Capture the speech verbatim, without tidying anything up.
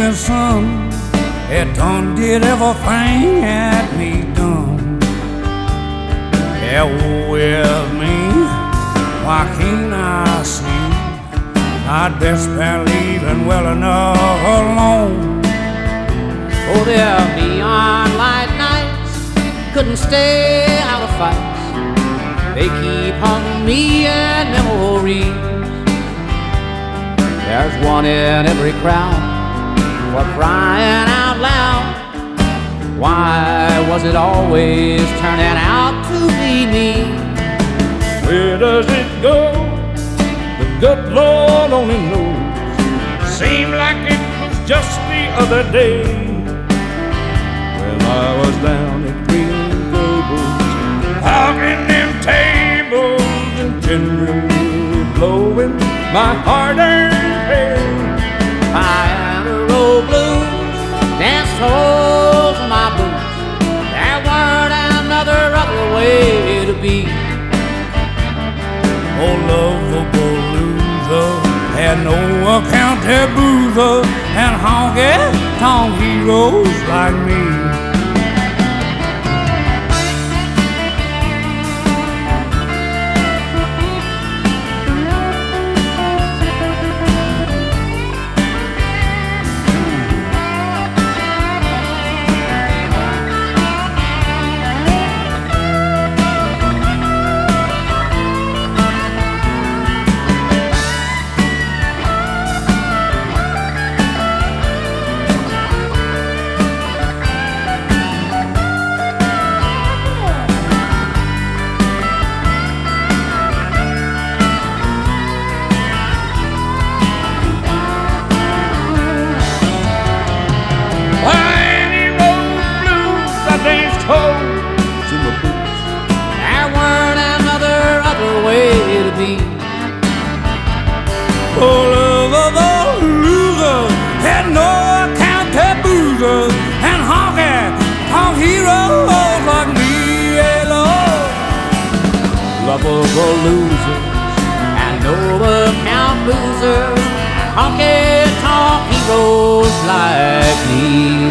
blazing sun, it done did everything that me done. Yeah, with me, why can't I see? I'd best been leaving well enough alone. Oh, their neon light nights couldn't stay out of fights. They keep haunting me in memories. There's one in every crowd for crying out loud. Why was it always turning out to be me? Where does it go? The good Lord only knows. Seemed like it was just the other day when I was down at Green Gables, hogging them tables and generally blowing my hard-earned pay. Piano blues, dance holes in my boots. There weren't another other way to be. Oh, lovable loser, had no account to boozer and honky-tonk heroes like me. Full of the losers, had no account to boozers and honky-tonk heroes like me, yeah, Lord. Lovable losers and no account boozers, honky-tonk heroes like me.